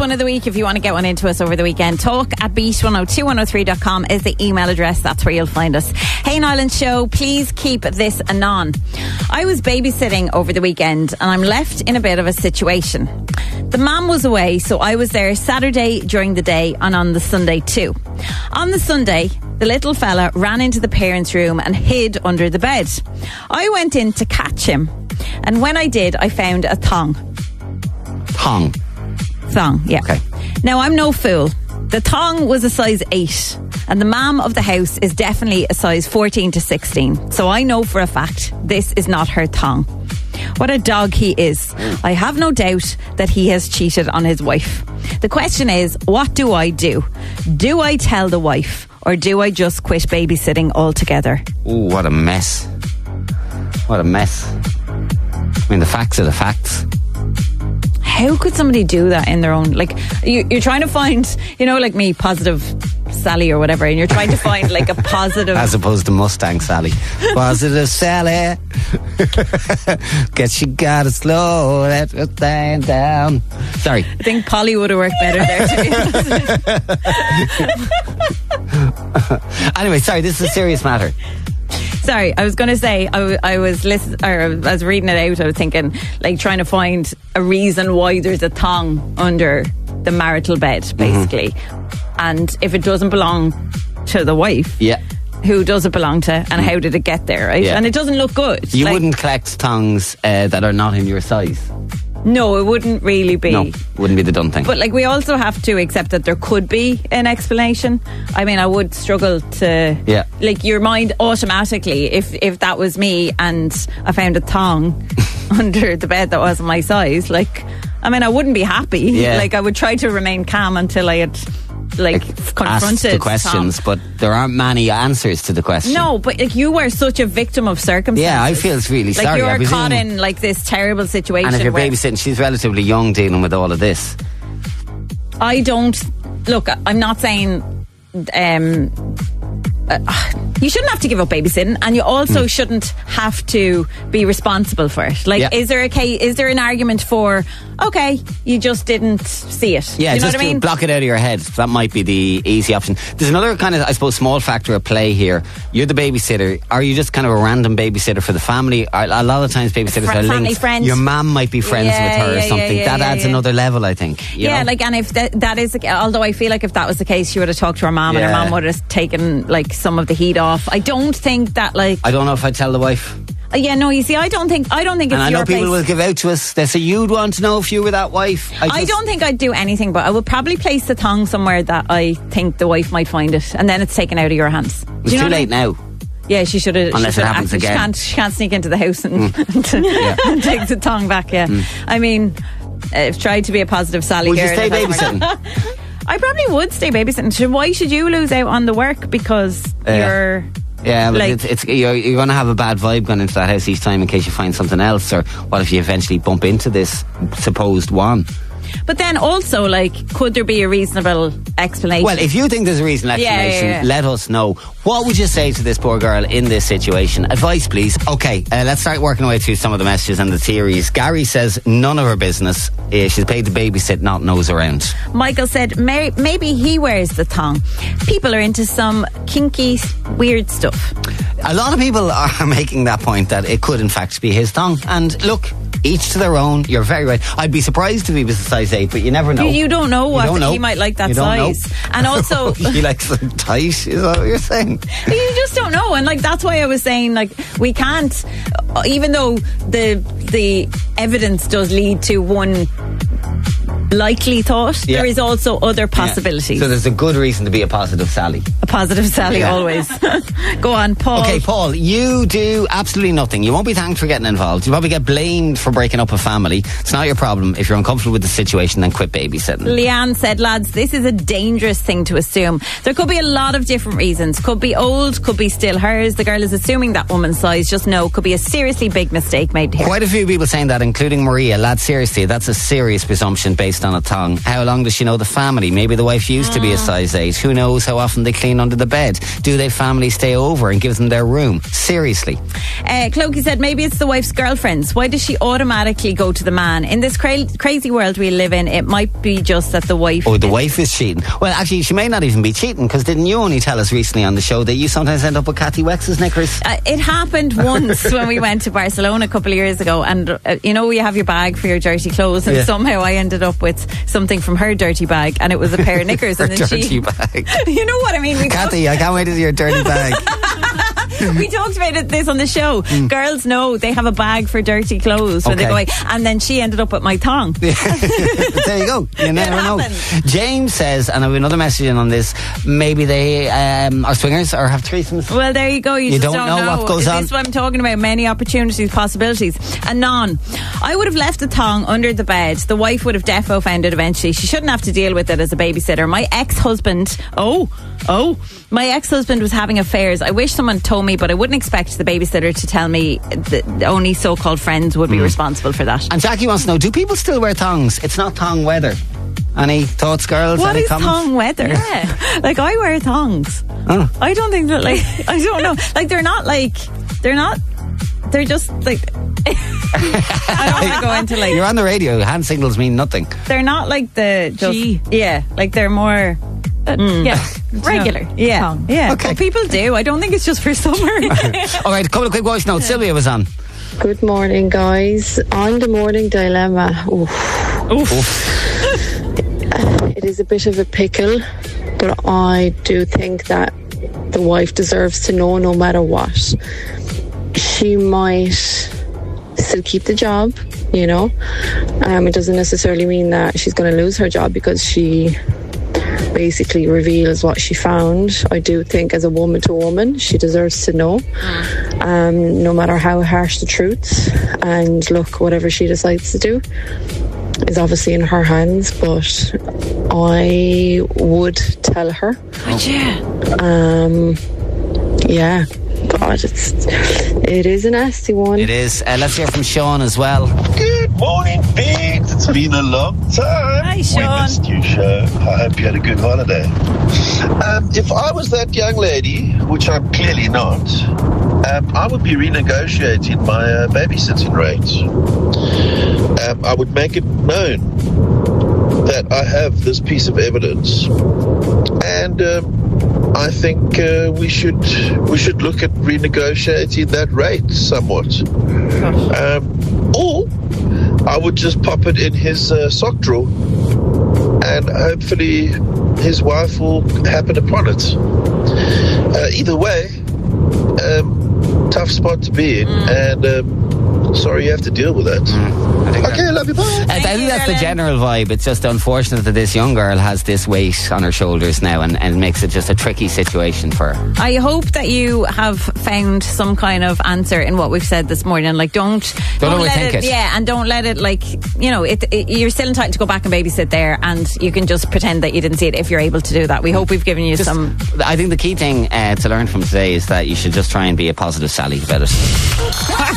one of the week if you want to get one into us over the weekend. talk@beat102103.com is the email address. That's where you'll find us. Hey Nyland Show, please keep this anon. I was babysitting over the weekend and I'm left in a bit of a situation. The mum was away, so I was there Saturday during the day and on the Sunday too. On the Sunday, the little fella ran into the parents' room and hid under the bed. I went in to catch him, and when I did, I found a thong. Thong, Yeah. Okay. Now, I'm no fool. The thong was a size 8, and the mum of the house is definitely a size 14 to 16. So I know for a fact this is not her thong. What a dog he is. I have no doubt that he has cheated on his wife. The question is, what do I do? Do I tell the wife, or do I just quit babysitting altogether? Ooh, what a mess. What a mess. I mean, the facts are the facts. How could somebody do that in their own... Like, you're trying to find, you know, like me, positive Sally or whatever, and you're trying to find like a positive... As opposed to Mustang Sally. Positive Sally. Guess you gotta slow that thing down. Sorry. I think Polly would have worked better there, to be honest. Anyway, sorry, this is a serious matter. Sorry, I was going to say, I was reading it out, I was thinking, like, trying to find a reason why there's a thong under the marital bed, basically. And if it doesn't belong to the wife, who does it belong to, and how did it get there, right? And it doesn't look good. You wouldn't collect thongs that are not in your size. No, it wouldn't really be. No, wouldn't be the done thing. But like, we also have to accept that there could be an explanation. I mean, I would struggle to... Like, your mind automatically, if that was me and I found a thong under the bed that wasn't my size, like, I mean, I wouldn't be happy. Like, I would try to remain calm until I had... like confronted asked the questions, Tom. But there aren't many answers to the question. No, but like, you were such a victim of circumstances. Yeah, I feel it's really like sorry. you were caught in like this terrible situation. And if you're babysitting, she's relatively young dealing with all of this. I don't... Look, I'm not saying... you shouldn't have to give up babysitting, and you also shouldn't have to be responsible for it. Like, is there an argument for, okay, you just didn't see it? Yeah, you know just what I mean? Block it out of your head. That might be the easy option. There's another kind of, I suppose, small factor at play here. You're the babysitter. Are you just kind of a random babysitter for the family? A lot of times babysitters are linked. Friends. Your mum might be friends with her or something. That adds another level, I think. You know? Like, and if that is, although I feel like if that was the case, she would have talked to her mum, and her mum would have taken like some of the heat off. I don't think that, like... I don't know if I'd tell the wife. You see, I don't think it's your place. And I know people will give out to us. They say, you'd want to know if you were that wife. I don't think I'd do anything, but I would probably place the thong somewhere that I think the wife might find it, and then it's taken out of your hands. It's too late now. Yeah, she should have. Unless it happens again. She can't sneak into the house and take the thong back, I mean, I've tried to be a positive Sally would here. Would you stay babysitting? I probably would stay babysitting. Why should you lose out on the work because you're... Yeah, but like, you're going to have a bad vibe going into that house each time in case you find something else, or what if you eventually bump into this supposed one? But then also, like, could there be a reasonable explanation? Well, if you think there's a reasonable explanation, let us know. What would you say to this poor girl in this situation? Advice, please. Okay, let's start working our way through some of the messages and the theories. Gary says, none of her business. She's paid to babysit, not nose around. Michael said, maybe he wears the thong. People are into some kinky, weird stuff. A lot of people are making that point that it could in fact be his thong. And look, each to their own. You're very right. I'd be surprised if he was a size 8, but you never know. You don't know what he might like that size. And also, he likes them tight. Is that what you're saying? You just don't know, and like that's why I was saying, like, we can't. Even though the evidence does lead to one likely thought, there is also other possibilities. So there's a good reason to be a positive Sally. A positive Sally, always. Go on, Paul. Okay, Paul, you do absolutely nothing. You won't be thanked for getting involved. You'll probably get blamed for breaking up a family. It's not your problem. If you're uncomfortable with the situation, then quit babysitting. Leanne said, lads, this is a dangerous thing to assume. There could be a lot of different reasons. Could be old, could be still hers. The girl is assuming that woman's size. Just know, could be a seriously big mistake made here. Quite a few people saying that, including Maria. Lad, seriously, that's a serious presumption based on a thong. How long does she know the family? Maybe the wife used to be a size 8. Who knows how often they clean under the bed? Do their family stay over and give them their room? Seriously. Clokey said maybe it's the wife's girlfriends. Why does she automatically go to the man? In this crazy world we live in, it might be just that the wife... the wife is cheating. Well, actually, she may not even be cheating, because didn't you only tell us recently on the show that you sometimes end up with Kathy Wex's knickers? It happened once when we went to Barcelona a couple of years ago, and you have your bag for your dirty clothes, and somehow I ended up with something from her dirty bag, and it was a pair of knickers. Her and then dirty bag. You know what I mean? Kathy, I can't wait to see your dirty bag. We talked about this on the show. Girls know they have a bag for dirty clothes when they go away, and then she ended up with my thong. There you go. You never know. James says, and I have another message in on this, maybe they are swingers or have threesomes. Well, there you go. You just don't know what goes on. This is what I'm talking about. Many opportunities, possibilities. And none. I would have left the thong under the bed. The wife would have defo found it eventually. She shouldn't have to deal with it as a babysitter. My ex-husband was having affairs. I wish someone told me, but I wouldn't expect the babysitter to tell me that only so-called friends would be responsible for that. And Jackie wants to know, do people still wear thongs? It's not thong weather. Any thoughts, girls? What Any is comments? thong weather? Yeah. Like, I wear thongs. Oh. I don't think that, I don't know. They're just I don't want to go into You're on the radio. Hand signals mean nothing. They're not like the G. Yeah, they're more regular. Yeah, thong. yeah. Okay. But people do. I don't think it's just for summer. All right, a couple of quick voice notes. Sylvia was on. Good morning, guys. On the morning dilemma. It is a bit of a pickle, but I do think that the wife deserves to know no matter what. She might still keep the job, It doesn't necessarily mean that she's going to lose her job because she basically reveals what she found. I do think as a woman to woman, she deserves to know, no matter how harsh the truth. And look, whatever she decides to do is obviously in her hands, but I would tell her. Would you? Yeah. God, it is a nasty one. It is. Let's hear from Sean as well. Good morning, Biggs. It's been a long time. Hi, Sean. We missed you, show. I hope you had a good holiday. If I was that young lady, which I'm clearly not, I would be renegotiating my babysitting rates. I would make it known that I have this piece of evidence, and I think we should look at renegotiating that rate somewhat. Or I would just pop it in his sock drawer, and hopefully his wife will happen upon it. Either way, tough spot to be in, and sorry you have to deal with that. Okay, love you, bye. I think that's the general vibe. It's just unfortunate that this young girl has this weight on her shoulders now, and makes it just a tricky situation for her. I hope that you have found some kind of answer in what we've said this morning. Like, don't overthink it. Yeah, and don't let it, you're still entitled to go back and babysit there, and you can just pretend that you didn't see it if you're able to do that. We hope we've given you some... I think the key thing to learn from today is that you should just try and be a positive Sally about it.